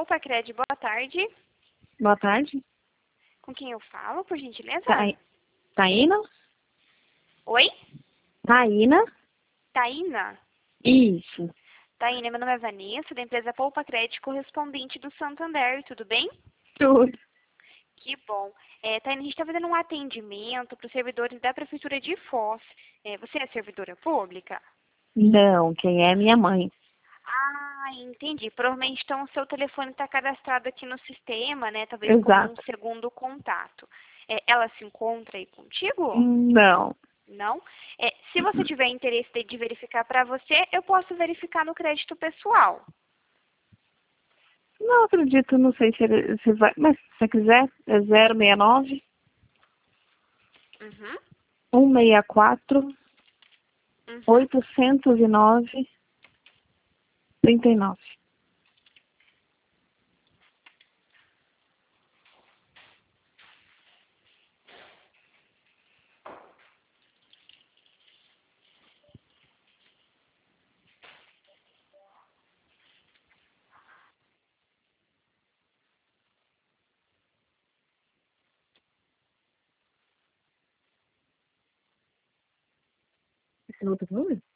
Poupa Cred, boa tarde. Boa tarde. Com quem eu falo, por gentileza? Taína? Oi? Taína? Taína? Isso. Taína, meu nome é Vanessa, da empresa Poupa Cred, correspondente do Santander, tudo bem? Tudo. Que bom. Taína, a gente está fazendo um atendimento para os servidores da Prefeitura de Foz. Você é servidora pública? Não, quem é minha mãe. Ah, entendi. Provavelmente, então, o seu telefone está cadastrado aqui no sistema, né? Talvez como um Exato. segundo contato. Ela se encontra aí contigo? Não. Não? Se você tiver interesse de verificar para você, eu posso verificar no crédito pessoal. Não acredito, não sei se vai. Mas se você quiser, é 069 Uhum. 164 Uhum. 809 39. Esse é outro número?